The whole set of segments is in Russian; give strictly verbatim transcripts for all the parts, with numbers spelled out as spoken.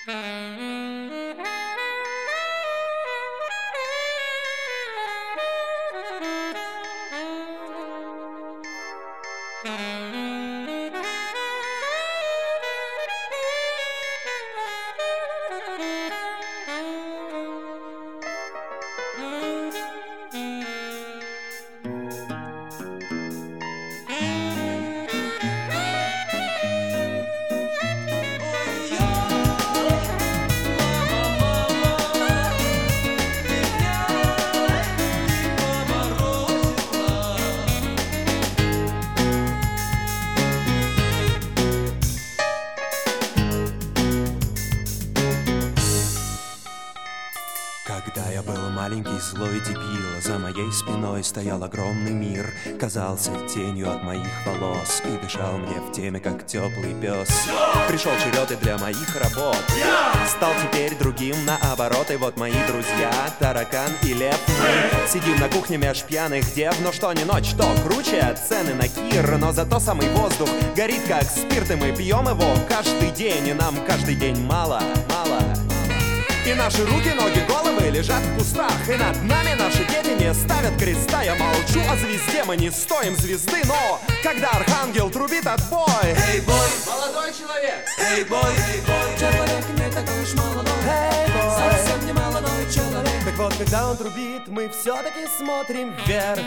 Когда я был маленький злой дебил, за моей спиной стоял огромный мир. Казался тенью от моих волос и дышал мне в теме, как теплый пес. Пришел черед и для моих работ, стал теперь другим наоборот. И вот мои друзья, таракан и лев. Мы сидим на кухне меж пьяных дев. Но что не ночь, то круче цены на кир. Но зато самый воздух горит как спирт, и мы пьем его каждый день. И нам каждый день мало, мало. И наши руки, ноги, головы лежат в кустах. И над нами наши дети не ставят креста. Я молчу о звезде, мы не стоим звезды. Но когда архангел трубит отбой, эй, бой, молодой человек, эй, бой, эй, бой, человек не такой уж молодой, эй, бой, совсем не молодой человек. Так вот, когда он трубит, мы все-таки смотрим вверх.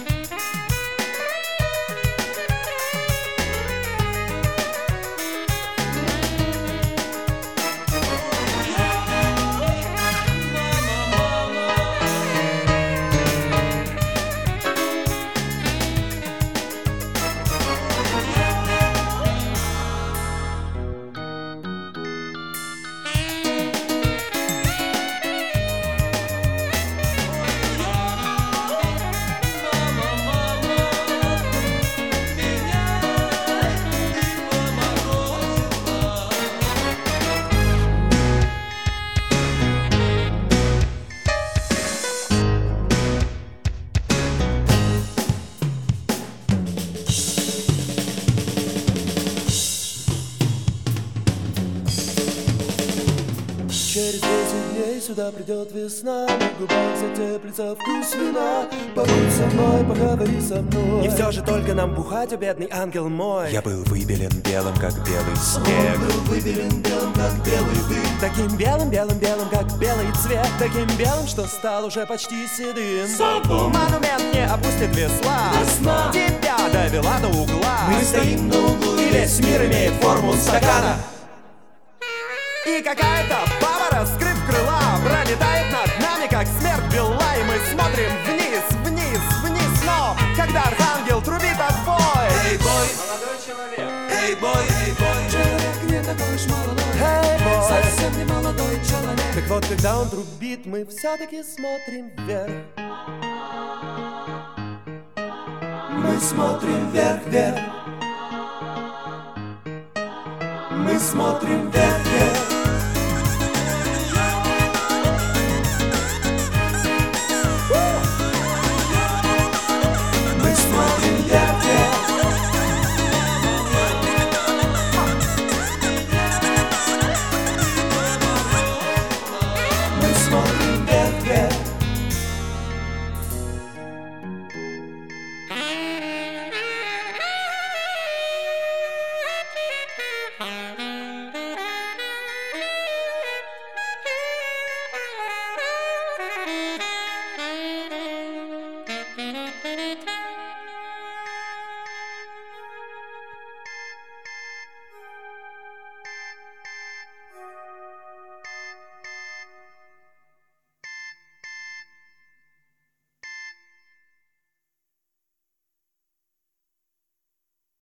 Через десять дней сюда придет весна, на губах затеплится вкус вина. Побудь со мной, поговори со мной. И все же только нам бухать, о бедный ангел мой. Я был выбелен белым, как белый снег. Он был выбелен белым, как белый дым. Таким белым, белым, белым, как белый цвет. Таким белым, что стал уже почти седым. Садом. Монумент не опустит весла. Весна. Тебя довела до угла. Мы стоим на углу, И весь мир имеет форму стакана. И какая-то баба, раскрыв крыла, пролетает над нами, как смерть бела. И мы смотрим вниз, вниз, вниз. Но когда архангел трубит отбой, эй, бой, молодой человек, эй, бой, эй, бой, Человек не такой уж молодой, эй, бой. совсем не молодой человек. Так вот, когда он трубит, мы все-таки смотрим вверх. Мы смотрим вверх, вверх. Мы смотрим вверх, вверх.